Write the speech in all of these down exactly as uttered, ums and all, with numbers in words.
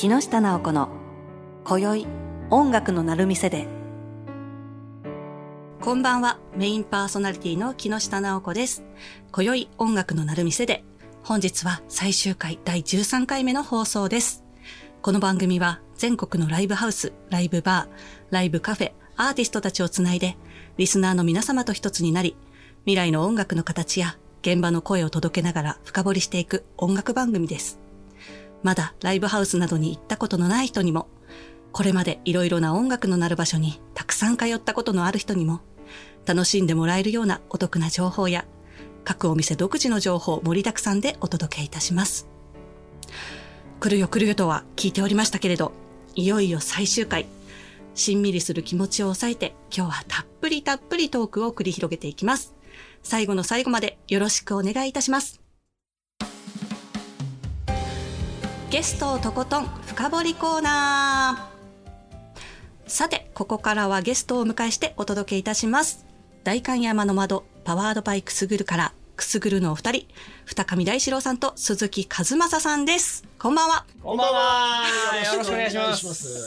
木下直子の今宵音楽の鳴る店で。こんばんは、メインパーソナリティの木下直子です。今宵音楽の鳴る店で、本日は最終回だいじゅうさんかいめの放送です。この番組は全国のライブハウス、ライブバー、ライブカフェ、アーティストたちをつないで、リスナーの皆様と一つになり、未来の音楽の形や現場の声を届けながら深掘りしていく音楽番組です。まだライブハウスなどに行ったことのない人にも、これまでいろいろな音楽の鳴る場所にたくさん通ったことのある人にも、楽しんでもらえるようなお得な情報や、各お店独自の情報盛りだくさんでお届けいたします。来るよ来るよとは聞いておりましたけれど、いよいよ最終回。しんみりする気持ちを抑えて、今日はたっぷりたっぷりトークを繰り広げていきます。最後の最後までよろしくお願いいたします。ゲストをとことん深掘りコーナー。さて、ここからはゲストをお迎えしてお届けいたします。代官山の窓、パワードバイクスグルからくすぐるのお二人、二上大志郎さんと鈴木和正さんです。こんばんは。 こんばんは。よろしくお願いします。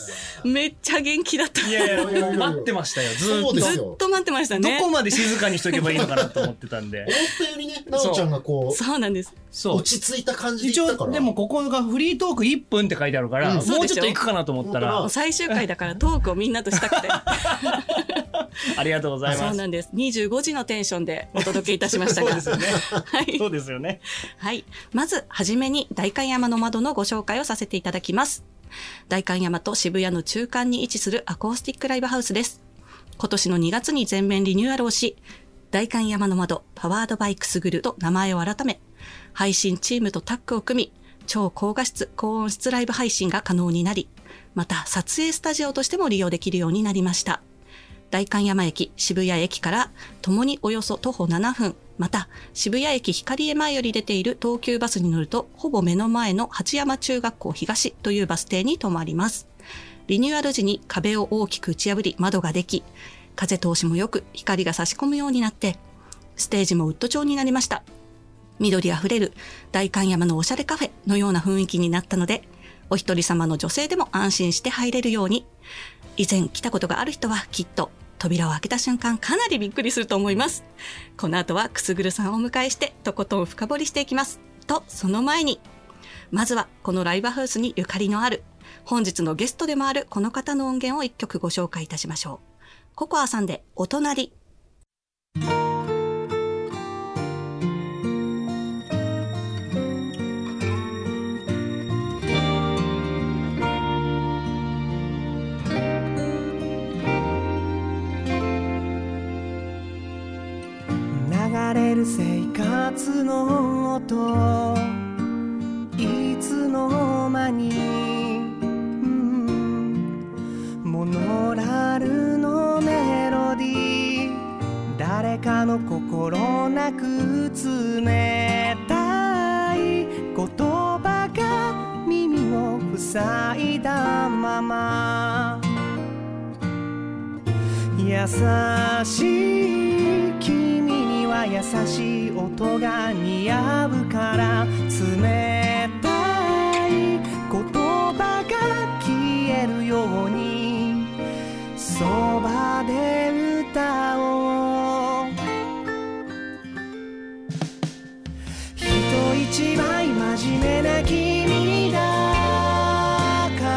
めっちゃ元気だった。 いやいや、待ってましたよ。ずーっと。 ずっと待ってましたね。 どこまで静かにしとけばいいのかなと思ってたんで。 思ったよりね、なおちゃんがこう、 そうなんです。 そう。 落ち着いた感じで言ったから。 一応、でもここがフリートークいっぷんって書いてあるから、うん、もうちょっと行くかなと思ったら。 最終回だからトークをみんなとしたくて。 ありがとうございます。 そうなんです。にじゅうごじのテンションでお届けいたしましたが。 そうですよね。 はい。 そうですよね。 はい。まず、はじめに代官山の窓のご紹介をさせていただきます。代官山と渋谷の中間に位置するアコースティックライブハウスです。今年のにがつに全面リニューアルをし、代官山の窓、パワードバイクスグルと名前を改め、配信チームとタッグを組み、超高画質、高音質ライブ配信が可能になり、また撮影スタジオとしても利用できるようになりました。代官山駅、渋谷駅からともにおよそ徒歩ななふん、また渋谷駅光江前より出ている東急バスに乗るとほぼ目の前の八山中学校東というバス停に停まります。リニューアル時に壁を大きく打ち破り窓ができ、風通しも良く光が差し込むようになって、ステージもウッド調になりました。緑あふれる代官山のおしゃれカフェのような雰囲気になったので、お一人様の女性でも安心して入れるように、以前来たことがある人はきっと扉を開けた瞬間かなりびっくりすると思います。この後はくすぐるさんをお迎えしてとことん深掘りしていきます。と、その前に、まずはこのライブハウスにゆかりのある、本日のゲストでもあるこの方の音源を一曲ご紹介いたしましょう。ココアさんでお隣。 流れる生活の音、いつの間に、うん、モノラルのメロディー、誰かの心なく冷たい言葉が耳を塞いだまま、優しい君には優しい音が似合うから、冷たい言葉が消えるようにそばで歌おう。人一倍真面目な君だから、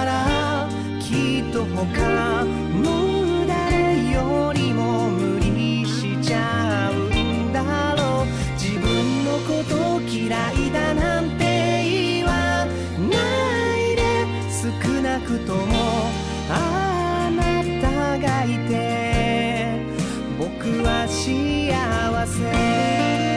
きっと他の誰よりも無理しちゃうんだろう。自分のこと嫌いだなんて言わないで、少なくともあなたがいて僕は幸せ。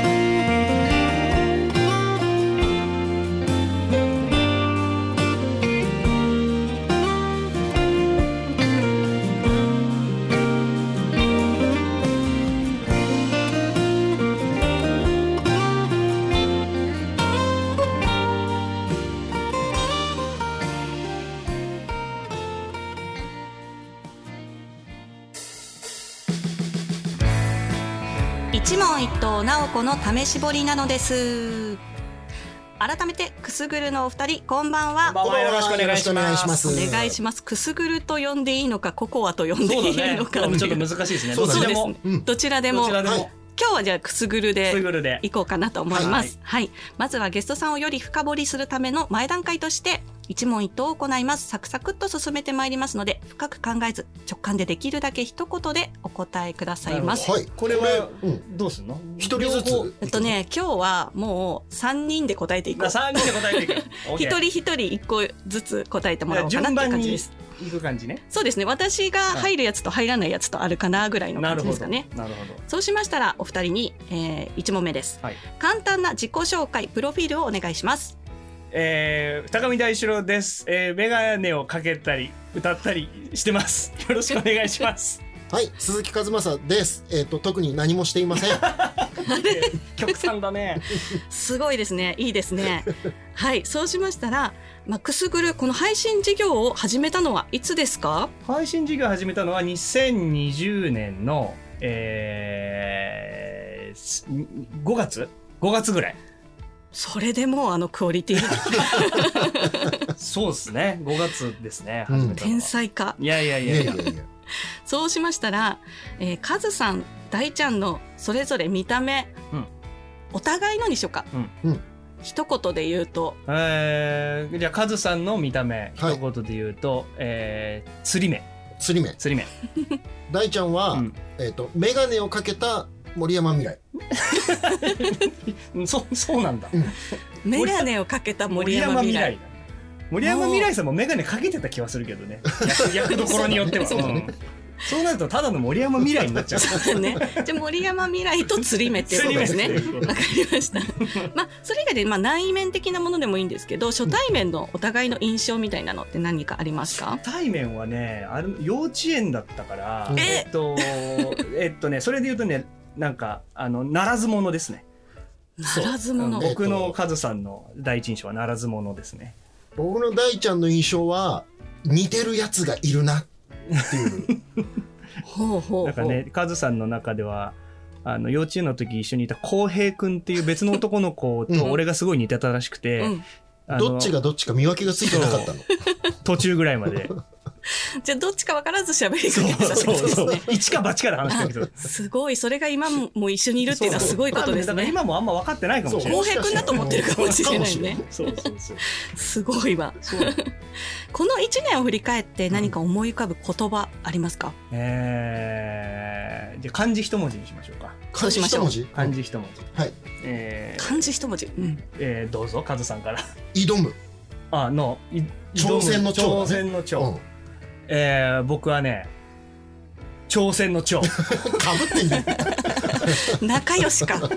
一問一答直子の試し彫りなのです。 改めてくすぐるのお二人こんばんは。 こんばんは、よろしくお願いします。 お願いします。くすぐると呼んでいいのかココアと呼んでいいのか、 ね、ちょっと難しいですね。 どちらでも、うん、どちらでも、はい、今日はじゃあくすぐるで行こうかなと思います。はい、はい、まずはゲストさんをより深掘りするための前段階として一問一答を行います。サクサクっと進めてまいりますので、深く考えず直感でできるだけ一言でお答えくださいます。 はい、 これはどうすんの？ 一人ずつ。 えっとね、今日はもう三人で答えていこう。 三人で答えていく。 一人一人一個ずつ答えてもらおうかなって感じです。 いく感じね。 そうですね。私が入るやつと入らないやつとあるかなぐらいの感じですかね。 なるほど。 そうしましたらお二人に、えー、いち問目です、はい。簡単な自己紹介、プロフィールをお願いします。 えー、高見大志郎です。えー、メガネをかけたり歌ったりしてます。よろしくお願いします。 はい、鈴木和正です。えっと特に何もしていません。 極端だね。 すごいですね。いいですね。はい、そうしましたら、まあ、くすぐるこの配信事業を始めたのはいつですか？ 配信事業を始めたのはにせんにじゅうねんの、えー、ごがつごがつぐらい。 それでもうあのクオリティそうですね、ごがつですね、 始めたのは。天才か。 いやいやいやいやそうしましたら、えー、カズさん、大ちゃんのそれぞれ見た目、うん、お互いのにしようか、うん、一言で言うと、 えー、じゃあカズさんの見た目、はい、一言で言うと、えー、釣り目釣り目釣り目大ちゃんは、うん、えーと、メガネをかけた森山未来そ, そうなんだ、 うん、メガネをかけた森山未来。 森山未来さんもメガネかけてた気はするけどね、役どころによっては。そうだね、そうなるとただの森山未来になっちゃう。 そうね。じゃあ森山未来と釣り目っていうことですね。わかりました。まあそれ以外でまあ内面的なものでもいいんですけど、初対面のお互いの印象みたいなのって何かありますか？ 初対面はね、ある幼稚園だったから、えっとえっとねそれで言うとね、なんかあのならず者ですね。 ならず者。 僕のカズさんの第一印象はならず者ですね。 僕の大ちゃんの印象は似てるやつがいるなっていうほうほうほう。 なんかね、カズさんの中ではあの幼稚園の時一緒にいた浩平くんっていう別の男の子と俺がすごい似てたらしくて、うんうん、どっちがどっちか見分けがついてなかったの途中ぐらいまで。 じゃあどっちか分からず喋りかけてたってことですね。 一か八かで話しかけてた。 すごい、それが今も一緒にいるっていうのはすごいことですね。 だから今もあんま分かってないかもしれない。 浩平君だと思ってるかもしれないね。 そうそうそう。 すごいわ。この一年を振り返って何か思い浮かぶ言葉ありますか？ えー、じゃあ漢字一文字にしましょうか。 そうしましょう。 漢字一文字。 はい。 えー、 漢字一文字。うん。 えー、どうぞカズさんから。 挑む。 あの挑戦の挑。 挑戦の挑。えー、僕はね、挑戦の挑。 かぶってんね。 仲良しか。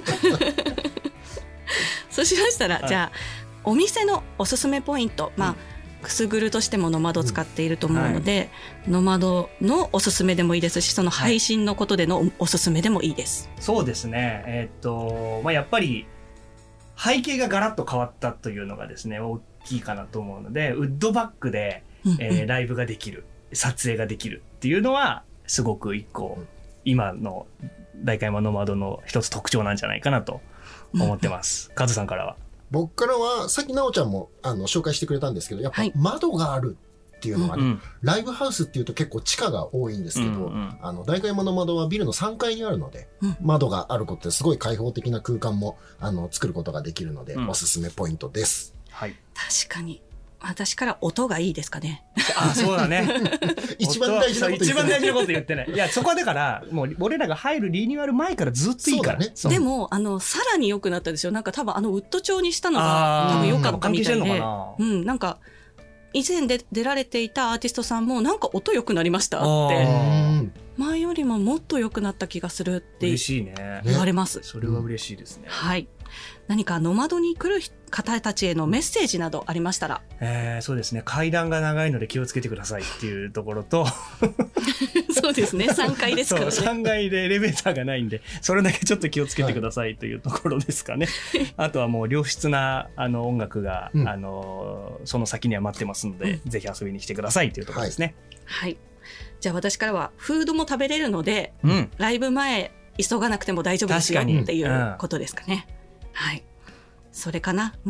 そうしましたら、はい、じゃあお店のおすすめポイント、まあ、うん、くすぐるとしてもノマドを使っていると思うので、うん、ノマドのおすすめでもいいですし、その配信のことでのおすすめでもいいです。 はい、そうですね。えーっとまあ、やっぱり背景がガラッと変わったというのがですね、大きいかなと思うので、ウッドバックで、えー、ライブができる。撮影ができるっていうのはすごく一個今の代官山ノマドの一つ特徴なんじゃないかなと思ってます。カズさんからは？僕からはさっきなおちゃんもあの紹介してくれたんですけど、やっぱ窓があるっていうのがね、はい、ライブハウスっていうと結構地下が多いんですけど、うんうん、あの代官山ノマドはビルのさんかいにあるので、うん、窓があることですごい開放的な空間もあの作ることができるので、うん、おすすめポイントです。 はい、 確かに私から音がいいですかね。 あ、そうだね。 一番大事なこと言ってない。 一番大事なこと言ってない。いや、そこはだから、もう俺らが入るリニューアル前からずっといいからね。 でも、あの、さらに良くなったですよ。なんか多分あのウッド調にしたのが多分良かったみたいで。うん、なんか、以前で出られていたアーティストさんもなんか音良くなりましたって。前よりももっと良くなった気がするって嬉しいね。 言われます。 それは嬉しいですね。 はい。何かノマドに来る方たちへのメッセージなどありましたら。 えー、そうですね。階段が長いので気をつけてくださいっていうところとそうですね。さんかいですからね。 そう、さんがいでエレベーターがないんで、それだけちょっと気をつけてくださいというところですかね。はい、あとはもう良質なあの音楽が、うん、あのその先には待ってますので、うん、ぜひ遊びに来てくださいというところですね。 はい。はい、じゃあ私からはフードも食べれるので、うん、ライブ前急がなくても大丈夫ですよっていうことですかね。はい。それかな。うん。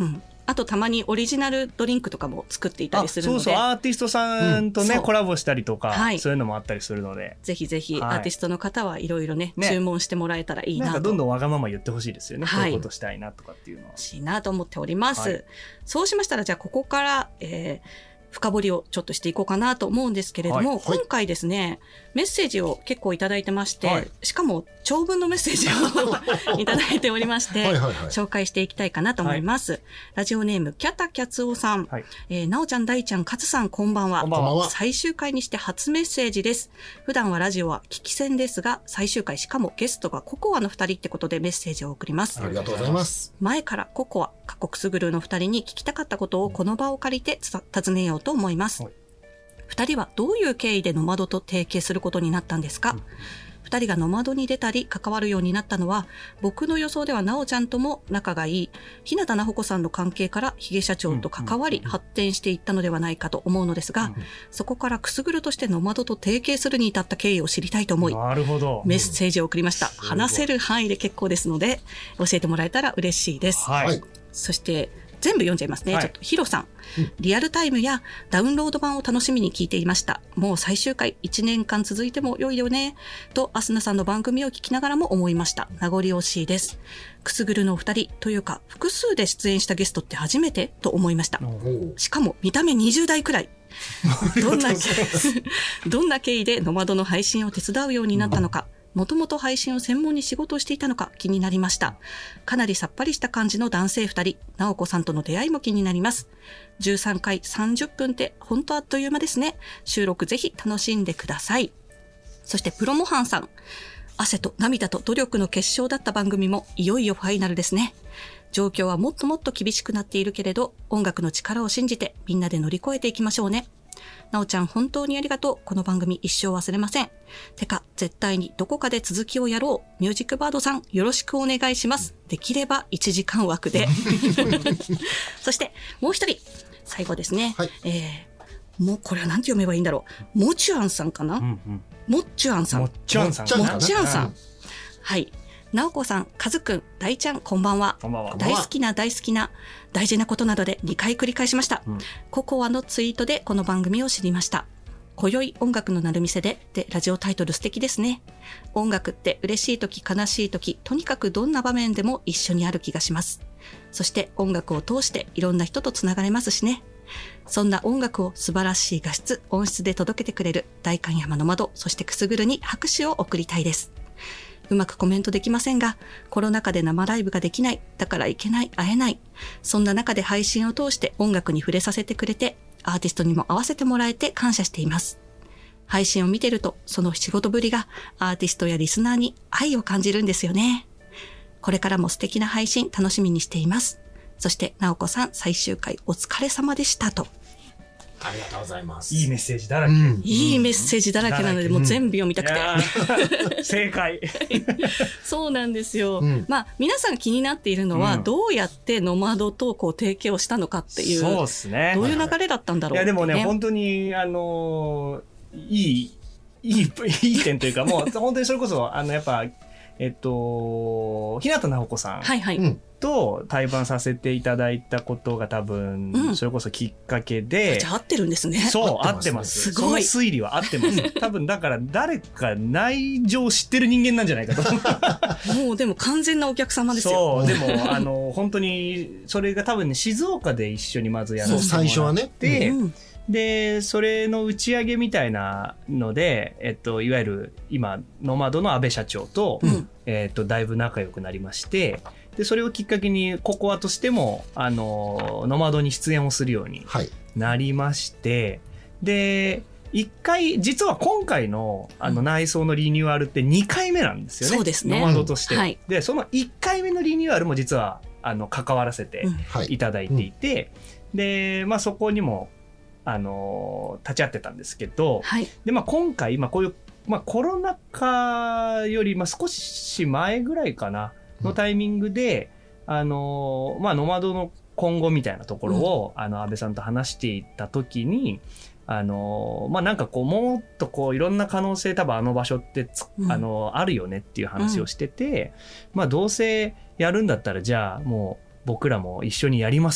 あとたまにオリジナルドリンクとかも作っていたりするので、 そうそうアーティストさんとね、 うん、 コラボしたりとか、 はい、 そういうのもあったりするので、 ぜひぜひ、 はい、 アーティストの方はいろいろね、注文してもらえたらいいなと。 なんかどんどんわがまま言ってほしいですよね、はい、こういうことしたいなとかっていうのは。 欲しいなと思っております。はい、そうしましたら、じゃあここから、えー深掘りをちょっとしていこうかなと思うんですけれども、はい、今回ですね、メッセージを結構いただいてまして、はい、しかも長文のメッセージをいただいておりまして、はいはいはい、紹介していきたいかなと思います。はい、ラジオネーム、キャタキャツオさん、はい、えー、なおちゃん、大ちゃん、かつさん、こんばんは。 こんばんは。 最終回にして初メッセージです。普段はラジオは聞き戦ですが、最終回しかもゲストがココアの二人ってことでメッセージを送ります。 ありがとうございます。 前からココア、過去くすぐるの二人に聞きたかったことをこの場を借りて尋ねようと思います。はい、二人はどういう経緯でノマドと提携することになったんですか？うん、二人がノマドに出たり関わるようになったのは、僕の予想ではなおちゃんとも仲がいい日向菜穂子さんの関係からヒゲ社長と関わり発展していったのではないかと思うのですが、うん、そこからくすぐるとしてノマドと提携するに至った経緯を知りたいと思い、 なるほど、 メッセージを送りました。うん、話せる範囲で結構ですので教えてもらえたら嬉しいです。 はい、 そして全部読んじゃいますね。はい、ちょっとヒロさん、 うん、 リアルタイムやダウンロード版を楽しみに聞いていました。もう最終回いちねんかん続いても良いよねとアスナさんの番組を聞きながらも思いました。名残惜しいです。くすぐるのお二人というか複数で出演したゲストって初めてと思いました。しかも見た目にじゅう代くらい。どんなどんな経緯でノマドの配信を手伝うようになったのか、もともと配信を専門に仕事をしていたのか気になりました。かなりさっぱりした感じの男性二人、直子さんとの出会いも気になります。じゅうさんかいさんじゅっぷんって本当あっという間ですね。収録ぜひ楽しんでください。そしてプロモハンさん、汗と涙と努力の結晶だった番組もいよいよファイナルですね。状況はもっともっと厳しくなっているけれど、音楽の力を信じてみんなで乗り越えていきましょうね。なおちゃん本当にありがとう。この番組一生忘れません。てか絶対にどこかで続きをやろう。ミュージックバードさんよろしくお願いします。できればいちじかん枠で。そしてもう一人最後ですね。 はい、 えー、もうこれは何て読めばいいんだろう。もちゅあんさんかな。 うんうん、 もっちゅあんさん。 もっちゅあんさん。 もっちゅあんさん。はい。なおこさん、かずくん、大ちゃん、こんばんは。 こんばんは。 大好きな大好きな大事なことなどでにかい繰り返しました。うん、ココアのツイートでこの番組を知りました。今宵音楽の鳴る店ででラジオタイトル素敵ですね。音楽って嬉しい時悲しい時、とにかくどんな場面でも一緒にある気がします。そして音楽を通していろんな人とつながれますしね。そんな音楽を素晴らしい画質、音質で届けてくれる代官山の窓、そしてくすぐるに拍手を送りたいです。うまくコメントできませんが、コロナ禍で生ライブができない、だから行けない、会えない。そんな中で配信を通して音楽に触れさせてくれて、アーティストにも合わせてもらえて感謝しています。配信を見てると、その仕事ぶりがアーティストやリスナーに愛を感じるんですよね。これからも素敵な配信楽しみにしています。そして、なおこさん最終回お疲れ様でしたと。 ありがとうございます。 いいメッセージだらけ。 うん、いいメッセージだらけなので、もう全部読みたくて。 うん、正解。 そうなんですよ。 うん、 まあ、皆さん気になっているのは、うん、どうやってノマドとこう提携をしたのかっていう。 そうですね。 どういう流れだったんだろう、 ね。いや、でもね、本当に、あのー、いい、いい、いい点というか、もう、本当にそれこそ、あの、やっぱ、えっと、日向菜穂子さん。 はいはい。うんと対バンさせていただいたことが多分、うん、それこそきっかけで。 じゃあ合ってるんですね。 そう、合ってます。 すごい。 その推理は合ってます。多分だから誰か内情を知ってる人間なんじゃないかと。 もうでも完全なお客様ですよ。そう、でもあの、本当に、それが多分ね、静岡で一緒にまずやらせてもらって。 そう、最初はね。 うん、で、それの打ち上げみたいなので、えっと、いわゆる今、ノマドの安倍社長と、うん、えっと、だいぶ仲良くなりまして、で、それをきっかけに、ココアとしても、あの、ノマドに出演をするようになりまして、はい、で、一回、実は今回の、あの、内装のリニューアルってにかいめなんですよね。 そうですね。 ノマドとして。 うん、はい、 で、そのいっかいめのリニューアルも実は、あの、関わらせていただいていて、うん、で、まあ、そこにも、あの、立ち会ってたんですけど、 はい、 で、まあ、今回、まあ、こういう、まあ、コロナ禍より、まあ、少し前ぐらいかな、のタイミングで、あの、まあ、ノマドの今後みたいなところを、うん、あの、安倍さんと話していたときに、あの、まあ、なんかこう、もっとこう、いろんな可能性多分あの場所ってつ、うん、あの、あるよねっていう話をしてて、うん、まあ、どうせやるんだったら、じゃあもう僕らも一緒にやりますよ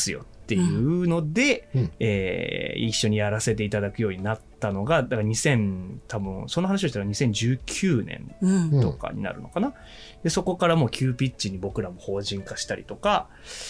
っていうので、 うんえー一緒にやらせていただくようになったのが、だからにせん、多分、その話をしたらにせんじゅうきゅうねんうん。 とかになるのかな。で、そこからもう急ピッチに僕らも法人化したりとか、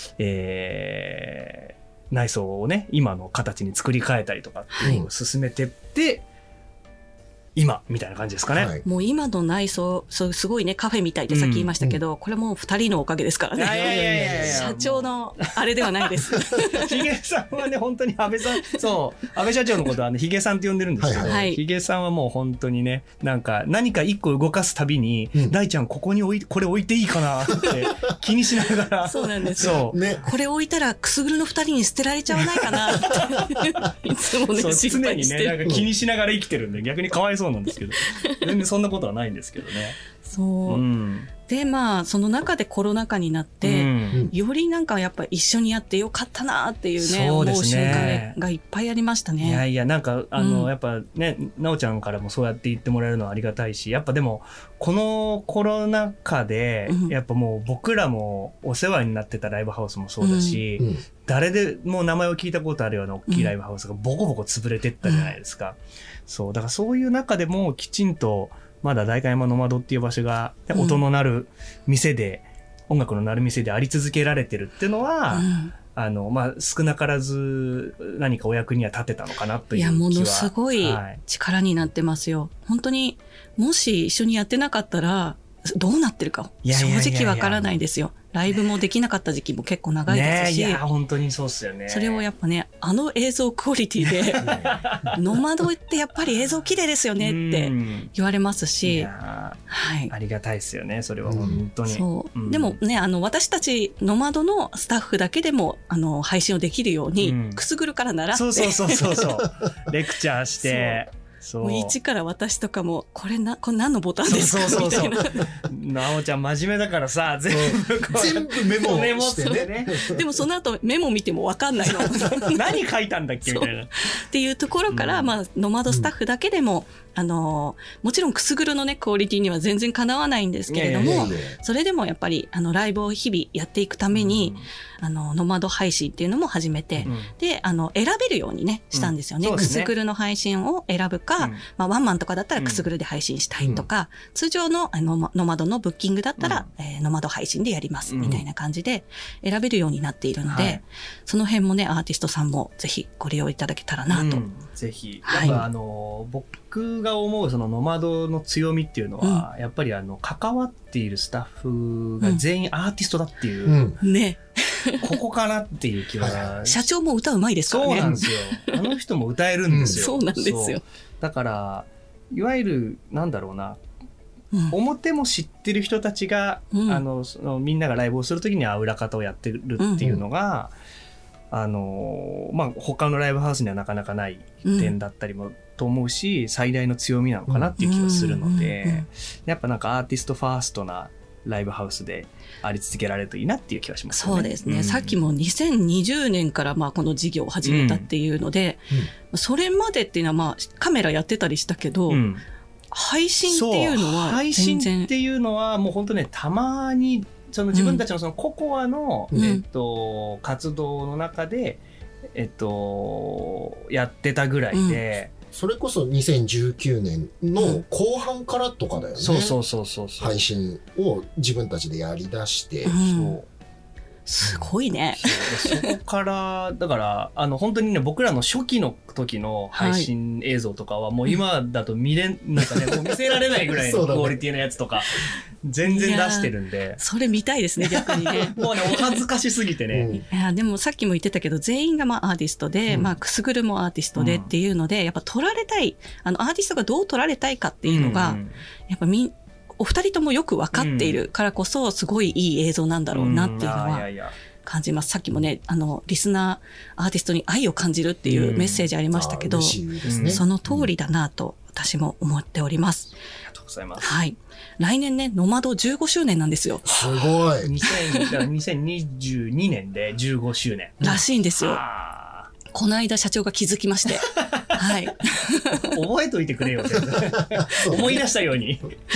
えー内装をね、今の形に作り変えたりとかっていうのを進めてって、今、みたいな感じですかね。 はい。 もう今の内装、そうすごいね、カフェみたいでさっき言いましたけど、これもう二人のおかげですからね。 いやいやいやいやいや社長のあれではないです。 ヒゲさんはね、本当に安倍さん、そう、安倍社長のことはね、ヒゲさんって呼んでるんですけど、 はいはいヒゲさんはもう本当にね、なんか何か一個動かすたびに、 うん大ちゃんここに置い、これ置いていいかなって気にしながら、 そうなんですよ。 そう。 ね。 これ置いたらくすぐるの二人に捨てられちゃわないかなっていつもねそう心常にね、 配してる。 なんか気にしながら生きてるんで、逆にかわいそうなんですけど、全然そんなことはないんですけどね。 そう。 うん。 でまあその中でコロナ禍になって、 うんよりなんかやっぱ一緒にやってよかったなっていうねそうですね思う瞬間がいっぱいありましたね。 いやいや、なんか、あの、 うんやっぱね、なおちゃんからもそうやって言ってもらえるのはありがたいし、やっぱでも、このコロナ禍で、 うんやっぱもう僕らもお世話になってたライブハウスもそうだし、 うん。 誰でも名前を聞いたことあるような大きいライブハウスがボコボコ潰れてったじゃないですか。そう、だからそういう中でもきちんと、まだ代官山の窓っていう場所が、 うん音の鳴る店で、音楽の鳴る店であり続けられてるっていうのは、 うんあの、まあ、少なからず何かお役には立てたのかなという気は。 いやものすごいはい力になってますよ。本当にもし一緒にやってなかったらどうなってるかいやいやいやいや正直わからないですよ。ライブもできなかった時期も結構長いですし、 ねえ、いや、本当にそうっすよね。 それをやっぱねあの映像クオリティでノマドってやっぱり映像綺麗ですよねってうん言われますいし、 やはい。 ありがたいですよね、それは本当に。 そう、 うんでもねあの私たちノマドのスタッフだけでもあの配信をできるように、 うんくすぐるから習ってそうそうそうそうそう。レクチャーして、そう。 もう一から私とかもこれなこれ何のボタンですかそうそうそうみたいな。 なおちゃん真面目だからさ、全部こう全部メモメモしてってね。 ね。 でもその後メモ見ても分かんないの。 何書いたんだっけみたいな。 っていうところから、 うんまあ、ノマドスタッフだけでも、あの、もちろんくすぐるのね、クオリティには全然かなわないんですけれども、 いやいいやいやそれでもやっぱり、あの、ライブを日々やっていくために、あの、ノマド配信っていうのも始めて、 うんで、あの、選べるようにね、したんですよね。くうんそうですねすぐるの配信を選ぶか、 うんまあ、ワンマンとかだったらくすぐるで配信したいとか、通常のあのノマドのブッキングだったら、えーノマド配信でやります、 うんみたいな感じで選べるようになっているので、 はいその辺もね、アーティストさんもぜひご利用いただけたらなと。 うんぜひ。 はいやっぱあの、僕が思うそのノマドの強みっていうのは、やっぱりあの、関わっているスタッフが全員アーティストだっていうう、 ん。 ね、 ここかなっていう気は。 社長も歌うまいですからね。 そうなんですよ。あの人も歌えるんですよ。 そうなんですよそう。だから、いわゆる、なんだろうな、 うん表も知ってる人たちが、 うんあのそのみんながライブをするときには裏方をやってるっていうのが、あのまあ他のライブハウスにはなかなかない点だったりもと思うし、最大の強みなのかなっていう気がするので、 うんうんうんやっぱなんかアーティストファーストなライブハウスであり続けられるといいなっていう気がしますよね。 そうですね、 んさっきもにせんにじゅうねんからまあこの事業を始めたっていうので、それまでっていうのはまあカメラやってたりしたけど、 うん配信っていうのそうは配信全然っていうのはもう本当ねたまにその自分たちのそのココアの、 うんえっと、活動の中で、えっと、やってたぐらいで、 それこそにせんじゅうきゅうねんの後半からとかだよね。 そうそうそうそうそう、 配信を自分たちでやり出して。 うんそうすごいね。 そうでそこからだからあの本当にね僕らの初期の時の配信映像とかはもう今だと見れんなんかねもう見せられないぐらいのそうだねクオリティのやつとか全然出してるんでそれ見たいですね、逆にね。 もうねお恥ずかしすぎてね、 うんいやでもさっきも言ってたけど全員がまあアーティストで、 うんまあくすぐるもアーティストでっていうので、やっぱ撮られたいあのアーティストがどう撮られたいかっていうのが、 んやっぱみんお二人ともよく分かっているからこそすごいいい映像なんだろうなっていうのんあいやはいや感じます。さっきもねあのリスナーアーティストに愛を感じるっていうメッセージありましたけど、 あー嬉しいですね。 その通りだなと私も思っております。 ありがとうございます。 はい。来年ねノマドじゅうごしゅうねんなんですよ。 すごい。 にせんだからにせんにじゅうにねんでじゅうごしゅうねん。 らしいんですよ。 あこの間社長が気づきまして。はい。 ー覚えといてくれよ。全然思い出したように。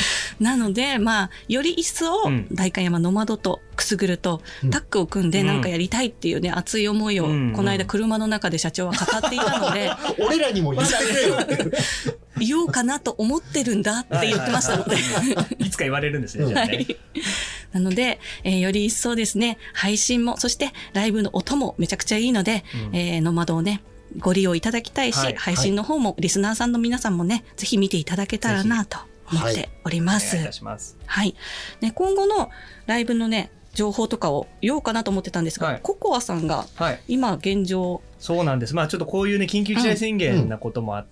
なので、まあ、より一層、代官山の窓とくすぐるとタッグを組んでなんかやりたいっていうね、熱い思いを、この間車の中で社長は語っていたので、 俺らにも言ってくれよって言おうかなと思ってるんだって言ってましたので。 いつか言われるんですね、じゃあね。はい、 なので、えー、より一層ですね、配信も、そしてライブの音もめちゃくちゃいいので、うん、えー、の窓をね、ご利用いただきたいし、はい、配信の方もリスナーさんの皆さんもね、ぜひ見ていただけたらなと思っております。 はい、お願いいたします。 はい。ね、今後のライブのね、情報とかを言おうかなと思ってたんですが、はい、ココアさんが今現状、 そうなんです。まあちょっとこういうね、緊急事態宣言なこともあって、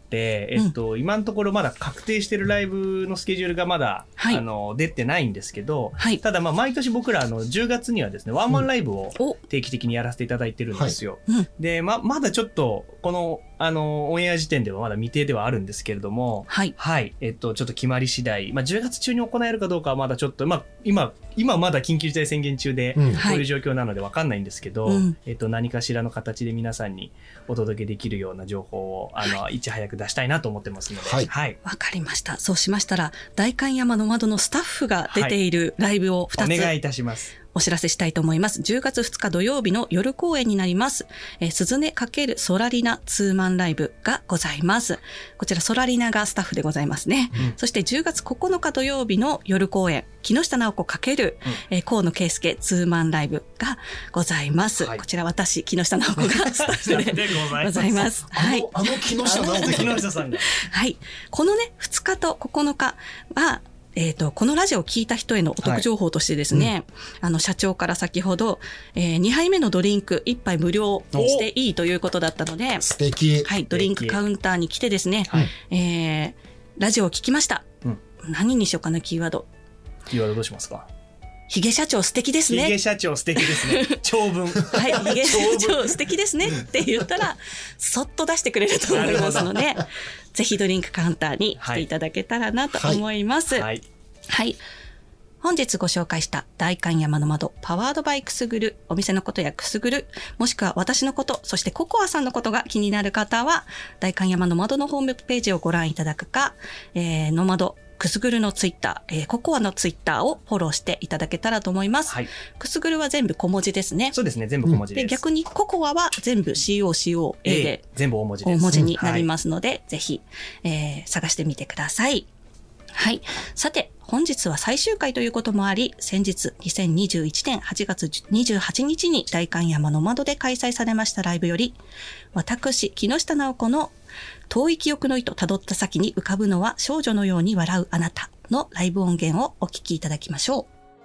うん、えっと、今のところまだ確定してるライブのスケジュールがまだ、はい、あの、出てないんですけど、はい、ただまあ毎年僕らあの、じゅうがつにはですね、ワンマンライブを定期的にやらせていただいてるんですよ。うん、で、ま、まだちょっと、この、あの、オンエア時点ではまだ未定ではあるんですけれども、はい。はい。えっと、ちょっと決まり次第、まあじゅうがつ中に行えるかどうかはまだちょっと、まあ今、今まだ緊急事態宣言中で、こういう状況なのでわかんないんですけど、うん、えっと、何かしらの形で皆さんにお届けできるような情報を、あの、はい、いち早く出したいなと思ってますので。はい。はい。 わかりました。そうしましたら、代官山の窓のスタッフが出ているライブをふたつ、はい、 お願いいたします。 お知らせしたいと思います。じゅうがつふつか土曜日の夜公演になります。えー、鈴音×ソラリナツーマンライブがございます。こちらソラリナがスタッフでございますね。うん、そしてじゅうがつここのか土曜日の夜公演、木下直子×、うんえー、河野圭介ツーマンライブがございます。はい、こちら私、木下直子がスタッフでございます。 はい。あの木下直子木下さんが。 はい。このね、ふつかとここのかは、えっと、このラジオを聞いた人へのお得情報としてですね、はいうん、あの、社長から先ほど、えー、にはいめのドリンクいっぱい無料にしていいということだったので、 素敵。 はい、ドリンクカウンターに来てですね、はい、えー、ラジオを聞きました。うん、何にしようかな、キーワード。 キーワードどうしますか？ ヒゲ社長素敵ですね。 ヒゲ社長素敵ですね。長文。 はい、ヒゲ社長素敵ですねって言ったら、そっと出してくれると思いますので、ぜひドリンクカウンターに来ていただけたらなと思います。はい。はい。はい、本日ご紹介した代官山の窓パワードバイくすぐる、お店のことやくすぐる、もしくは私のこと、そしてココアさんのことが気になる方は、代官山の窓のホームページをご覧いただくか、えー、の窓くすぐるのツイッター、えー、ココアのツイッターをフォローしていただけたらと思います。はい、くすぐるは全部小文字ですね。 そうですね、全部小文字です。で、 逆にココアは全部 シーオーシーオーエー で、 全部大文字です。 大文字になりますので、はい、ぜひ、えー、探してみてください。はい。さて、本日は最終回ということもあり、先日にせんにじゅういちねんはちがつにじゅうはちにちに代官山の窓で開催されましたライブより、私、木下直子の遠い記憶の糸辿った先に浮かぶのは少女のように笑うあなたのライブ音源をお聞きいただきましょう。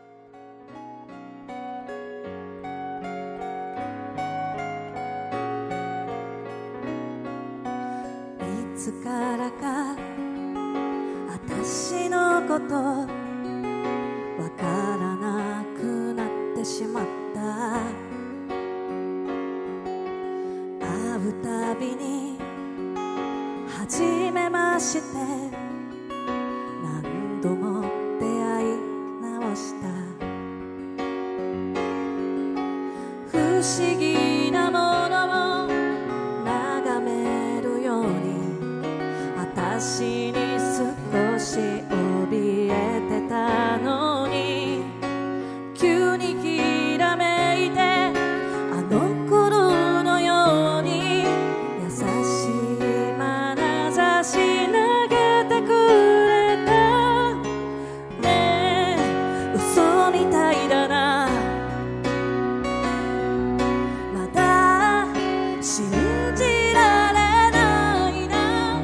いつからか私のことわからなくなってしまった。会うたびに初めまして何度も出会い直した。不思議なものを眺めるように私に少し怯えてたのに、急にきらめいてあの頃のように優しい眼差し投げてくれた。ねえ嘘みたいだな、まだ信じられないな。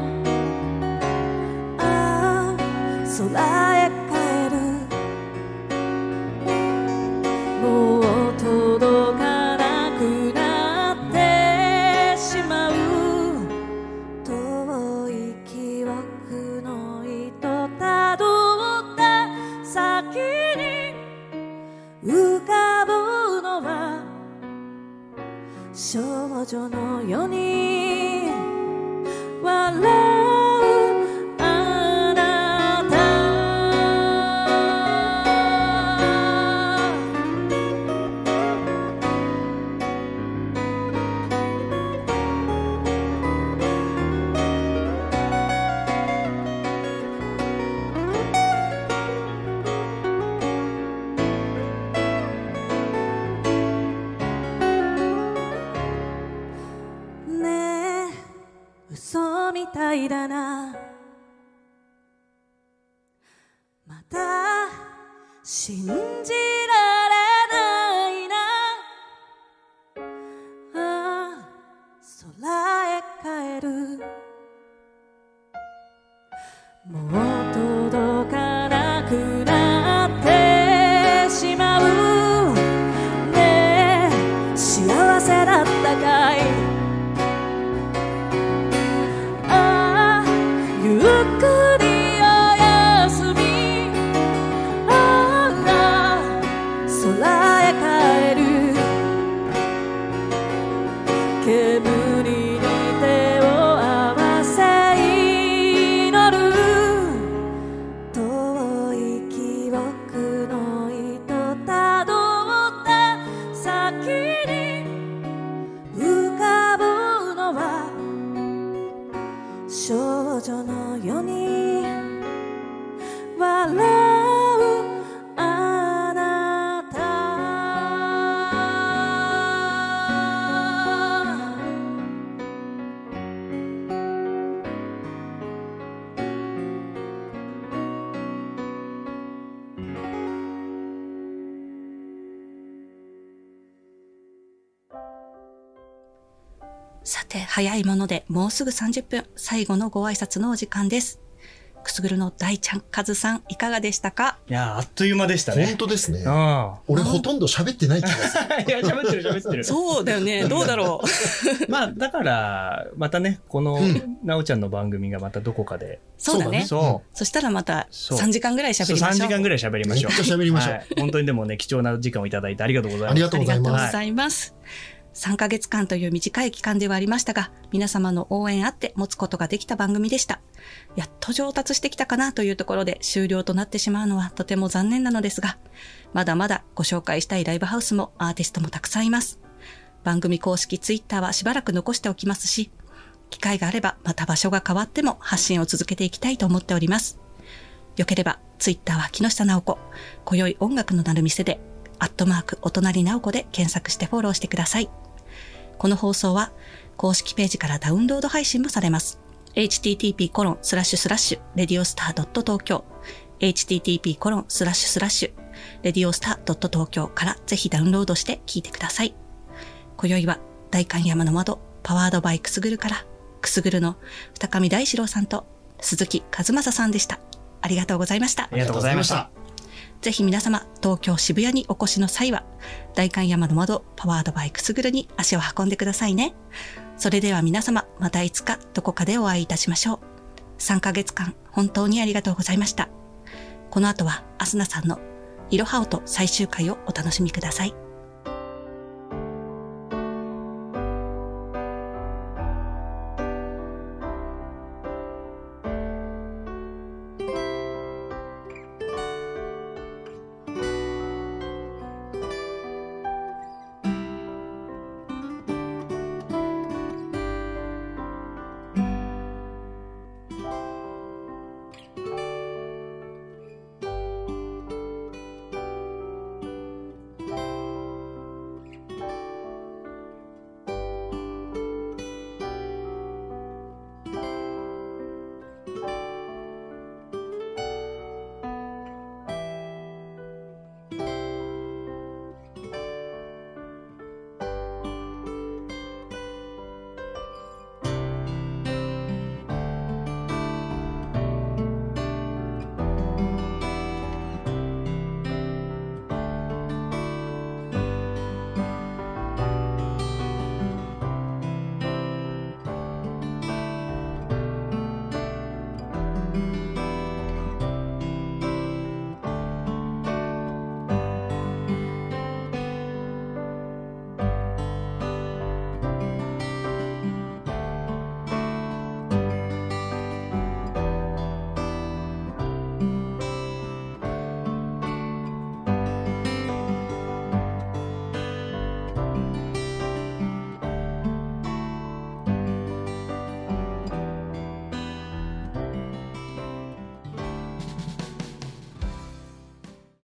ああ空へ帰る、もう届かなくなってしまう。遠い記憶の糸たどった先に浮かぶのは少女のように笑うあなた。 いだな。また信じられないな。ああ空へ帰る。もう届かなくなってしまう。ねえ幸せだったかい。ああゆっくりおやすみ。ああ空へ帰る。煙に手を合わせ祈る。遠い記憶の糸たどった先に浮かぶのは少女のように笑うあなた。 さて、早いものでもうすぐさんじゅっぷん、最後のご挨拶のお時間です。くすぐるの大ちゃん、カズさん、いかがでしたか？ いや、あっという間でしたね。 本当ですね。 あ俺ほとんど喋ってない気がする。 いや、喋ってる喋ってる。 そうだよね。どうだろう。 まあ、だから、またね、この、 うん、 なおちゃんの番組がまたどこかで。 そうだね。 そう。 そしたらまたさんじかんぐらい喋りましょう。 そう、さんじかんぐらい喋りましょう。 めっちゃ喋りましょう。 はい。本当にでもね、貴重な時間をいただいてありがとうございます。 ありがとうございます。 ありがとうございます。さんかげつかんという短い期間ではありましたが、皆様の応援あって持つことができた番組でした。やっと上達してきたかなというところで終了となってしまうのはとても残念なのですが、まだまだご紹介したいライブハウスもアーティストもたくさんいます。番組公式ツイッターはしばらく残しておきますし、機会があればまた場所が変わっても発信を続けていきたいと思っております。よければツイッターは木下直子、今宵音楽の鳴る店でアットマークお隣直子で検索してフォローしてください。この放送は公式ページからダウンロード配信もされます。エイチティーティーピーコロンスラッシュスラッシュレディオスタードット東京 エイチティーティーピーコロンスラッシュスラッシュレディオスタードット東京からぜひダウンロードして聞いてください。今宵は代官山の窓パワードバイくすぐるからくすぐるの二上大志郎さんと鈴木和正さんでした。ありがとうございました。 ありがとうございました。 ぜひ皆様、東京渋谷にお越しの際は、代官山の窓パワードバイくすぐるに足を運んでくださいね。それでは皆様、またいつかどこかでお会いいたしましょう。さんかげつかん、本当にありがとうございました。この後は、アスナさんのいろはおと最終回をお楽しみください。